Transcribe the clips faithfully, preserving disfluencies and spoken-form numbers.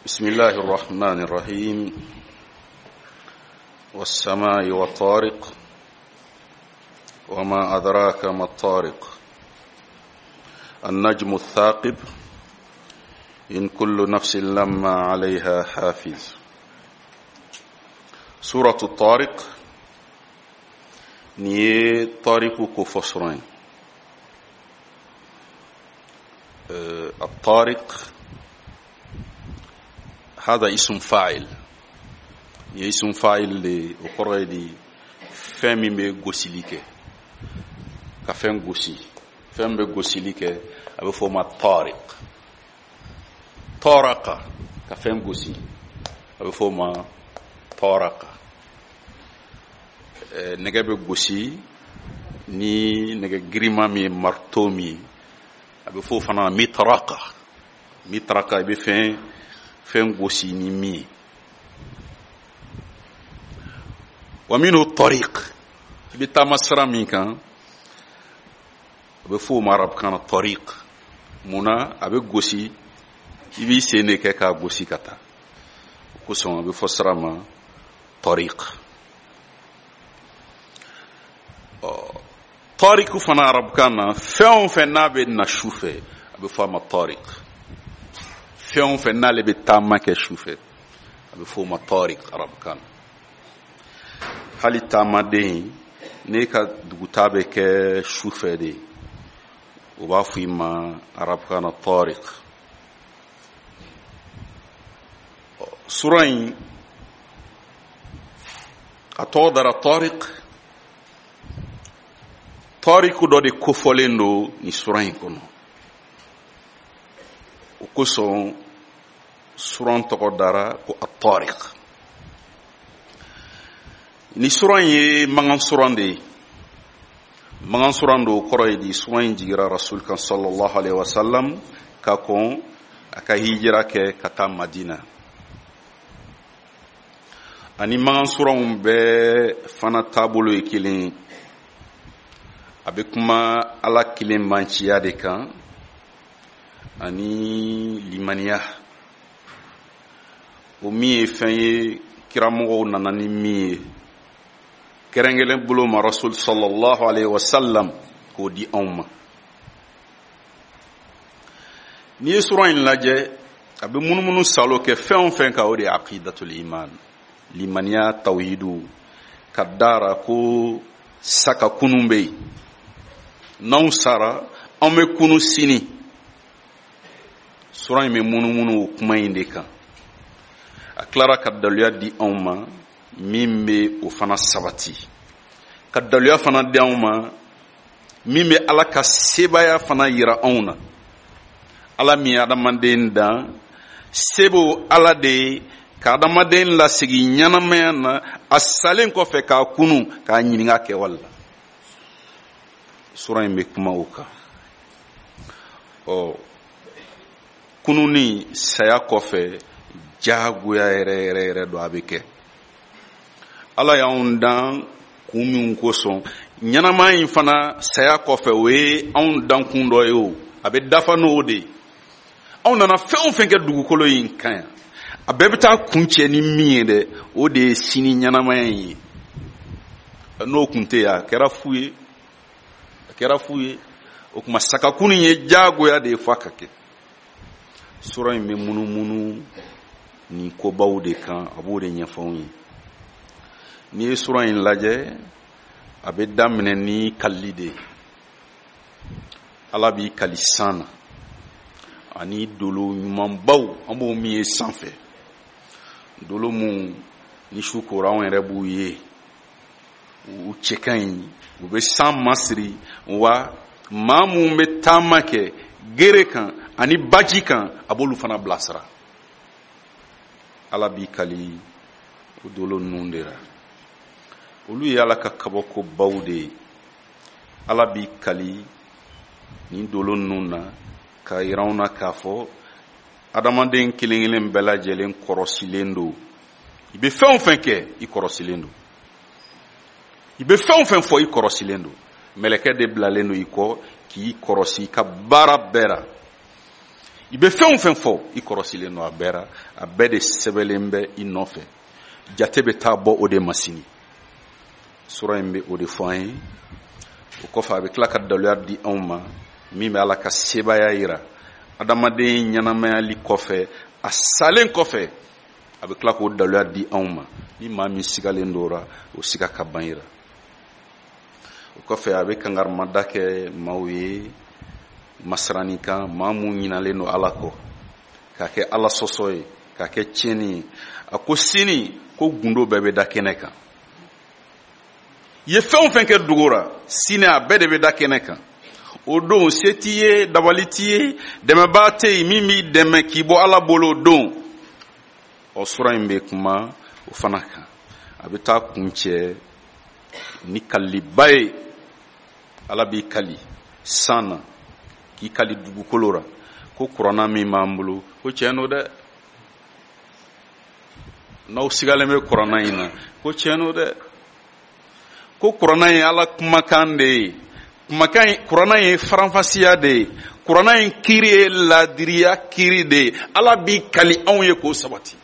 بسم الله الرحمن الرحيم والسماء والطارق وما أدراك ما الطارق النجم الثاقب إن كل نفس لما عليها حافظ. سورة الطارق ني طارق كفصرين. الطارق هذا اسم فاعل اسم فاعل لأقرأ دي فهم بغسيلك كفهم غسي فهم بغسيلك أبو فما طارق طارق كفهم غسي أبو فما طارق نجا بغسي ni nega grima mi martomi abe fo fana mitraka mitraka be fin fin gosi ni mi wa minhu tariq bi tamasra min kan abe fo marab kan tariq muna abe gosi ibi sene ke ka gosi kata ko son abe fo srama tariq طارق فنا عرب كان فيون فنا بدنا شوفه ابو فما طارق فيون فنا اللي بتاما كشوفه ابو فما طارق عرب كان حالي تاما دي نيكا دوتابه كشوفه دي وبافي ما عرب كان طارق سورين اتودر طارق tariku do de kofolendo ni suran kono o koso suran to dara ko at-tariq ni suran ye mangan suran de mangan suran do koroy di suran jigira rasul kan sallallahu alaihi wasallam ka kon aka hijira ke kata madina ani mangan suran be fana tabulo ekilin abe kuma ala kilen manciya de kan ani limaniya o mi ye fɛn ye kiramɔgɔw nana ni min ye kɛrɛnkɛrɛn bolo ma rasul sallallahu alaihi wasallam k'o di anw ma ni ye sura in lajɛ a bɛ munumunu salo kɛ fɛn o fɛn kan o de ye aqidatul iman limaniya tawhidu ka dara ko saka kunun bɛ yen n'anw sara an bɛ kunu sini sura in bɛ munumunu o kuma in de kan a tilara ka daluya di anw ma min bɛ o fana sabati ka daluya fana di anw ma min bɛ ala ka sebaya fana yira anw na ala min ye adamaden dan se b'o ala de ye ka adamaden lasegi ɲɛnamaya na a salen kɔfɛ k'a kunu k'a ɲininka kɛwale la sura in bɛ kuma o kan ɔ kununi saya kɔfɛ jagoya yɛrɛ yɛrɛ yɛrɛ do a bɛ kɛ ala y'anw dan kun min kosɔn ɲɛnama in fana saya kɔfɛ o ye anw dan kun dɔ ye o a bɛ dafa n'o de ye anw nana fɛn o fɛn kɛ dugukolo in kan yan a bɛɛ bɛ taa kun cɛ ni min ye dɛ o de ye sini ɲɛnamaya in ye n'o kun tɛ yen a kɛra fu ye a kɛra fu ye o kuma sakakuni ye jagoya de ye f'a ka kɛ sura in bɛ munumunu ni kobaw de kan a b'o de ɲɛfɔ anw ye n'i ye sura in lajɛ a bɛ daminɛ ni kalili de ye ala b'i kali san na ani dolo ɲumanbaw an b'o min ye sanfɛ dolo mun ni su kora anw yɛrɛ b'u ye u cɛ ka ɲi u bɛ san masiri wa maa mun bɛ taama kɛ gere kan ani baji kan a b'olu fana bilasira ala b'i kali o dolo ninnu de la olu ye ala ka kabakobaw de ye ala b'i kali ni dolo ninnu na ka yira anw na k'a fɔ adamaden kelen kelen bɛɛ lajɛlen kɔrɔsilen don i bɛ fɛn o fɛn kɛ i kɔrɔsilen don i bɛ fɛn o fɛn fɔ i kɔrɔsilen don mɛlɛkɛ de bilalen don i kɔ k'i kɔrɔsi ka baara bɛɛ la i bɛ fɛn o fɛn fɔ i kɔrɔsilen don a bɛɛ ra, a bɛɛ de sɛbɛnlen bɛ i nɔfɛ. Jate bɛ taa bɔ o de ma sini. Sura in bɛ o de fɔ an ye. O kɔfɛ a bɛ tila ka daluya di anw ma min bɛ Ala ka sebaya yira adamaden ɲɛnamayali kɔfɛ, a salen kɔfɛ a bɛ tila k'o daluya di anw ma. Ni maa min sigalen don o ra, o siga ka ban yira. O kɔfɛ a bɛ kangarimada kɛ maaw ye masirani kan, maa mun ɲinalen don Ala kɔ, k'a kɛ Ala sɔsɔ ye, k'a kɛ tiɲɛni ye. A ko sini ko gundo bɛɛ bɛ da kɛnɛ kan. I ye fɛn o fɛn kɛ dogo ra, sini a bɛɛ de bɛ da kɛnɛ kan. O don se t'i ye, dabali t'i ye, dɛmɛbaa tɛ yen min b'i dɛmɛ k'i bɔ Ala bolo o don. O sura in bɛ kuma o fana kan. A bɛ taa kun cɛ ni kaliba ye. Ala b'i kali san na, k'i kali dugukolo ra. Ko kuranna min b'an bolo, ko tiɲɛ don dɛ. N'aw sigalen bɛ kuranna in na, ko tiɲɛ don dɛ. Ko kuranna in Ala kumakan de ye. Kumakan in, kuranna in faranfasiya de ye. Kuranna in kiri ye ladiriya kiri de ye. Ala b'i kali anw ye k'o sabati.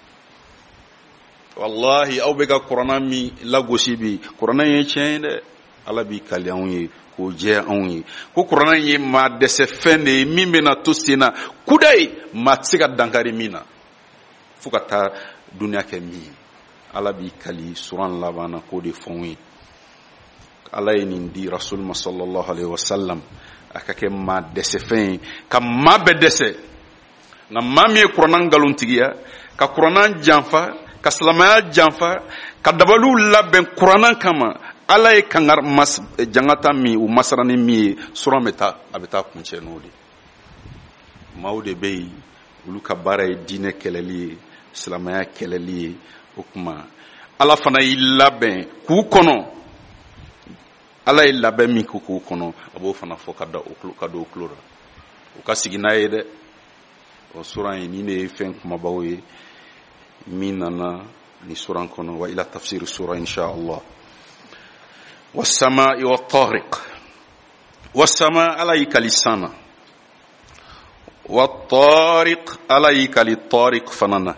Wallahi aw bɛ ka kuranna min lagosi bi, kuranna in ye tiɲɛ ye dɛ. Ala b'i kali anw ye k'o jɛ anw ye. Ko kuranna in ye maa dɛsɛ fɛn de ye min bɛna to sen na kuda ye, maa tɛ se ka dankari min na fo ka taa duniya kɛ min ye. Ala b'i kali suran laban na k'o de fɔ anw ye. Ala ye nin di Rasul ma sallallahu alaihi wasallam a ka kɛ maa dɛsɛ fɛn ye, ka maa bɛɛ dɛsɛ. Nka maa min ye kuranna nkalontigiya, ka kuranna janfa, ka silamɛya janfa, ka dabaliw labɛn kuranna kama, Ala ye kangar mas jangata min o masarani min ye, suran bɛ taa a bɛ taa kuncɛ n'o de. Maaw de bɛ yen, olu ka baara ye diinɛ kɛlɛli ye, silamɛya kɛlɛli ye. O kuma Ala fana y'i labɛn k'u kɔnɔ. Ala ye labɛn min k'u kɔnɔ, a b'o fana fɔ ka da o ka don o tulo la. O ka sigi n'a ye dɛ. O suran in nin de ye fɛn kumabaw ye min nana ni suran kɔnɔ. Wa ila tafsir sura insha Allah. Wasama'i wa tariq. Wasama Ala y'i kali sana. Wa tariq Ala y'i kali tariq fanana.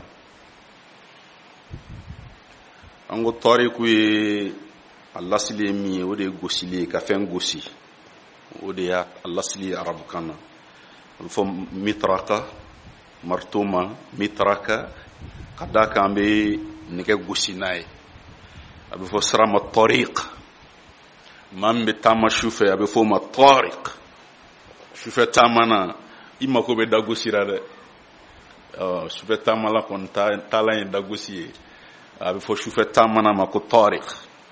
An ko tariq ye Allah sili min ye, o de ye gosili ka fɛn gosi. O de y'a Allah sili arabukan na. A bɛ fɔ mitraka, martoma, mitraka, ka da kan an bɛ nɛgɛ gosi n'a ye. A bɛ fɔ sirama tariq. Maa min bɛ taama sufɛ a bɛ fɔ o ma tariq. Sufɛ taama na i mako bɛ da gosi la dɛ. Sufɛ taama la kɔni taalan ye da gosi ye. A bɛ fɔ sufɛ taama na ma ko tariq.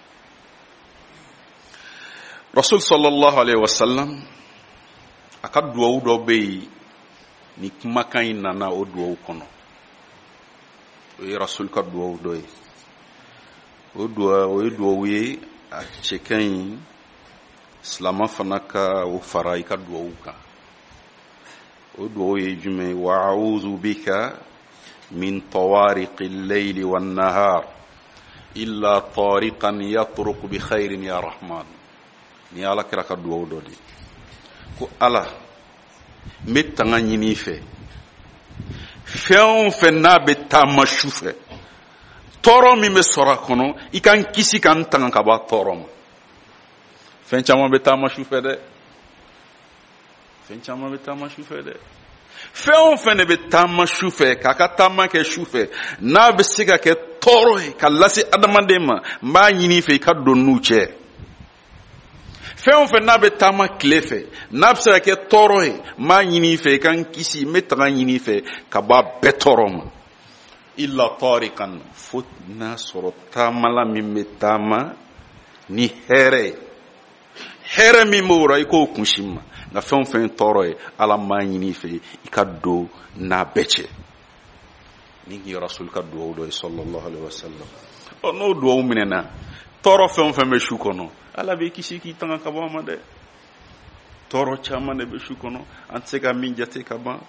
Rasul sallallahu alaihi wasallam a ka duwawu dɔ bɛ yen ni kumakan in nana o duwawu kɔnɔ. O ye Rasul ka duwawu dɔ ye. O duwawu o ye duwawu ye a cɛ ka ɲi silama fana ka o fara i ka duwawu kan. O duwawu ye jumɛn ye? Wa a'udhu bika min tawariqil layli wan nahar illa tariqan yatruq bi khairin ya rahman. Ni Ala kira ka duwawu dɔ de. Ko Ala n bɛ tanga ɲini i fɛ fɛn o fɛn n'a bɛ taama su fɛ, tɔɔrɔ min bɛ sɔrɔ a kɔnɔ, i ka n kisi ka n tanga ka bɔ a tɔɔrɔ ma. Fɛn caman bɛ taama su fɛ dɛ. Fɛn caman bɛ taama su fɛ dɛ. Fɛn o fɛn de bɛ taama su fɛ, k'a ka taama kɛ su fɛ, n'a bɛ se ka kɛ tɔɔrɔ ye ka lase adamaden ma, n b'a ɲini i fɛ i ka don n'u cɛ. Fɛn o fɛn n'a bɛ taama tile fɛ, n'a bɛ se ka kɛ tɔɔrɔ ye, n b'a ɲini i fɛ i ka n kisi, n bɛ tanga ɲini i fɛ ka bɔ a bɛɛ tɔɔrɔ ma. Illa tariqan, fo n'a sɔrɔ taamala min bɛ taama ni hɛrɛ ye. Hɛrɛ min b'o ra i k'o kunsi ma. Nka fɛn o fɛn tɔɔrɔ ye, Ala m'a ɲini i fɛ i ka don n'a bɛɛ cɛ. Ni ye Rasul ka duwawu dɔ ye sallallahu alaihi wasallam. Ɔ n'o duwawu minɛna, tɔɔrɔ fɛn o fɛn bɛ su kɔnɔ, Ala b'i kisi k'i tanga ka bɔ a ma dɛ. Tɔɔrɔ caman de bɛ su kɔnɔ, an tɛ se ka min jate ka ban.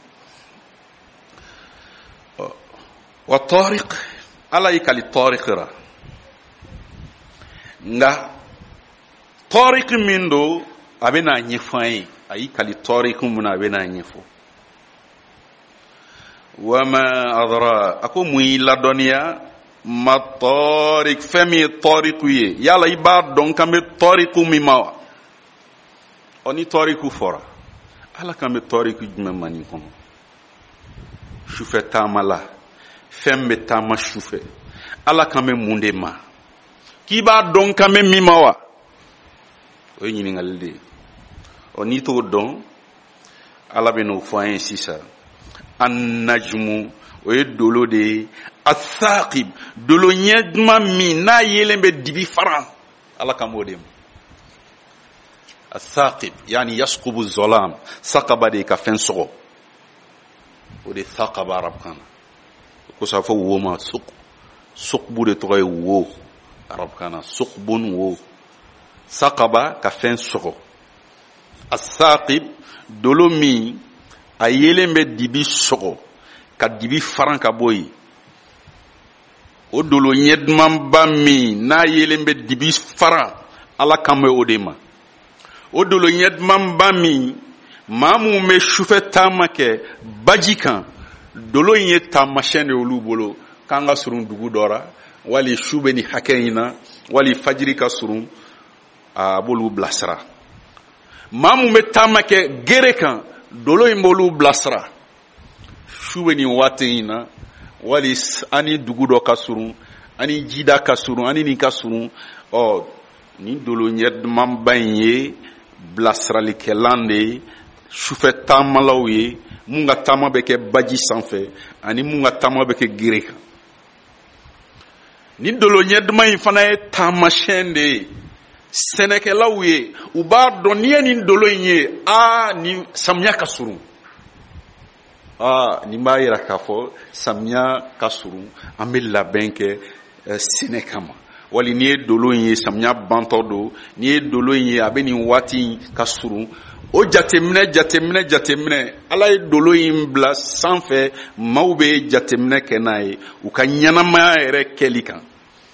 Wa tariq Ala y'i kali tariq ra. Nka tariq min don a bɛ n'a ɲɛfɔ an ye, a y'i kali tariq mun na a bɛ n'a ɲɛfɔ. wama adra ako mun la dɔniya ma tariq fɛn min ye tariqu ye yala i b'a dɔn kan bɛ tariqu min ma wa ɔ ni tariqu fɔra ala kan bɛ tariqu jumɛn ma nin kɔnɔ sufɛ taama la fɛn bɛ taama sufɛ ala kan bɛ mun de ma k'i b'a dɔn kan bɛ min ma wa o ye ɲininkali de ye ɔ n'i t'o dɔn ala bɛ n'o fɔ an ye sisan an najmu o ye dolo de ye athaqib dolo ɲɛ duman min n'a yelen bɛ dibi faran ala kan b'o de ma athaqib yani yasqubu zolam saqaba de ka fɛn sɔgɔ o de thaqaba arabukan na ko sa fɔ wo ma suq suqbu de tɔgɔ ye wo arabukan na suqbun wo saqaba ka fɛn sɔgɔ athaqib dolo min a yelen bɛ dibi sɔgɔ ka dibi faran ka bɔ yen o dolo ɲɛ dumanba min n'a yelen bɛ dibi faran ala kan bɛ o de ma o dolo ɲɛ dumanba min maa minnu bɛ sufɛ taama kɛ baji kan dolo in ye taamasiyɛn de olu bolo k'an ka surun dugu dɔ la wali su bɛ nin hakɛ in na wali fajiri ka surun a b'olu bilasira maa minnu bɛ taama kɛ gere kan dolo in b'olu bilasira su bɛ nin waati in na wali ani dugu dɔ ka surun ani jida ka surun ani nin ka surun ɔ nin dolo ɲɛ dumanba in ye bilasiralikɛlan de ye sufɛ taamalaw ye mun ka taama bɛ kɛ baji sanfɛ ani mun ka taama bɛ kɛ gere kan nin dolo ɲɛ duman in fana ye taamasiyɛn de ye sɛnɛkɛlaw ye u b'a dɔn n'i ye nin dolo in ye aa nin samiya ka surun aa nin b'a yira k'a fɔ samiya ka surun an bɛ labɛn kɛ sɛnɛ kama wali n'i ye dolo in ye samiya bantɔ don n'i ye dolo in ye a bɛ nin waati in ka surun o jateminɛ jateminɛ jateminɛ ala ye dolo in bila sanfɛ maaw bɛ jateminɛ kɛ n'a ye u ka ɲɛnamaya yɛrɛ kɛli kan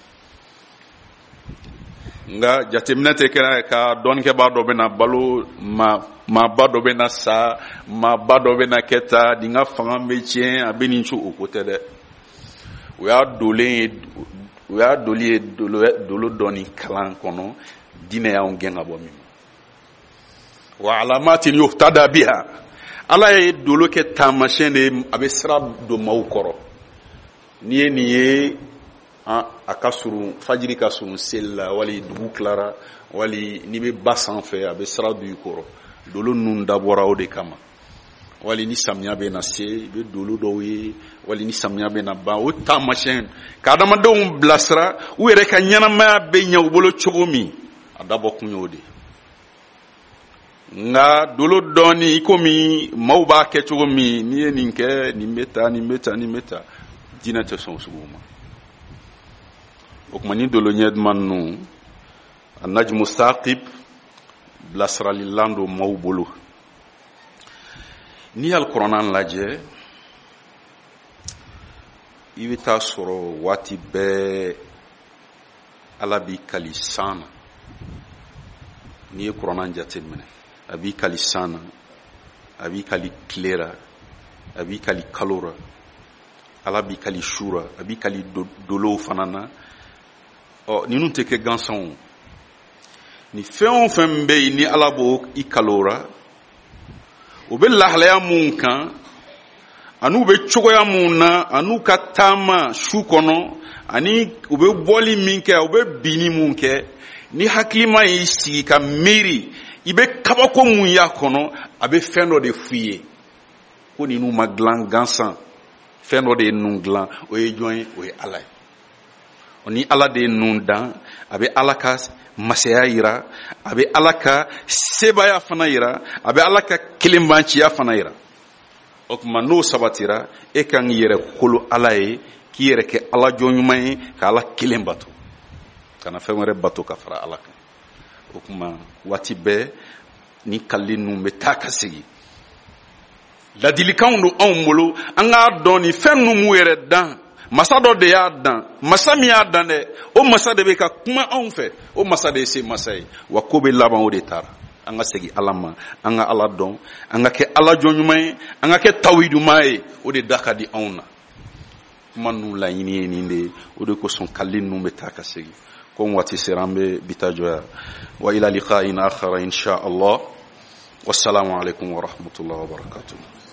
nga jateminɛ tɛ kɛra ka dɔɔnikɛbaa dɔ bɛ na balo ma maaba dɔ bɛ na sa maaba dɔ bɛ na kɛ ta nin ka fanga bɛ tiɲɛ a bɛ nin cogo o ko tɛ dɛ o y'a dolen ye o y'a doli ye dolo dolo dɔɔni kalan kɔnɔ diinɛ y'anw gɛn ka bɔ min ma wa alamatin yuhtada biha ala ye dolo kɛ taamasiyɛn de ye a bɛ sira don maaw kɔrɔ n'i ye nin ye a ka surun fajiri ka surun seli la wali dugu tilara wali n'i bɛ ba sanfɛ a bɛ sira don i kɔrɔ dolo ninnu dabɔra o de kama wali ni samiya bɛ na se i bɛ dolo dɔw ye wali ni samiya bɛ na ban o taamasiyɛn ka adamadenw bilasira u yɛrɛ ka ɲɛnamaya bɛ ɲɛ u bolo cogo min a dabɔ kun y'o de nka dolo dɔɔni i komi maaw b'a kɛ cogo min n'i ye nin kɛ nin bɛ ta nin bɛ ta nin bɛ ta diinɛ tɛ sɔn o sugu ma o tuma ni dolo ɲɛ duman ninnu a najmu saqib bilasiralilan don maaw bolo n'i y'al kuranna lajɛ i bɛ taa sɔrɔ waati bɛɛ ala b'i kali san na n'i ye kuranna jateminɛ a b'i kali san na a b'i kali tile la a b'i kali kalo la ala b'i kali su la a b'i kali dolow fana na ɔ ninnu tɛ kɛ gansanw ni fɛn o fɛn bɛ yen ni ala b'o i kalora o bɛ lahalaya mun kan ani u bɛ cogoya mun na ani u ka taama su kɔnɔ ani u bɛ bɔli min kɛ u bɛ binni mun kɛ ni hakilima y'i sigi ka miiri i bɛ kabako mun y'a kɔnɔ a bɛ fɛn dɔ de f'i ye ko ninnu ma dilan gansan fɛn dɔ de ye ninnu dilan o ye jɔn ye o ye ala ye ni ala de ye ninnu dan a bɛ ala ka masaya yira a bɛ ala ka sebaya fana yira a bɛ ala ka kelenbanciya fana yira o tuma n'o sabatira e kan k'i yɛrɛ kolo ala ye k'i yɛrɛ kɛ ala jɔn ɲuman ye ka ala kelen bato kana fɛn wɛrɛ bato ka fara ala kan o tuma waati bɛɛ ni kalili ninnu bɛ taa ka segin ladilikanw don anw bolo an k'a dɔn ni fɛn ninnu m'u yɛrɛ dan masa dɔ de y'a dan masa min y'a dan dɛ o masa de bɛ ka kuma anw fɛ o masa de ye se masa ye wa ko bɛ laban o de taara an ka segin ala ma an ka ala dɔn an ka kɛ ala jɔn ɲuman ye an ka kɛ tawhiduma ye o de da ka di anw na kuma ninnu laɲini ye nin de ye o de kosɔn kalili ninnu bɛ taa ka segin ko waati sera an bɛ bi ta jɔya wa ila liqa'in akhara insha Allah wassalamu alaikum wa rahmatullahi wa barakatuh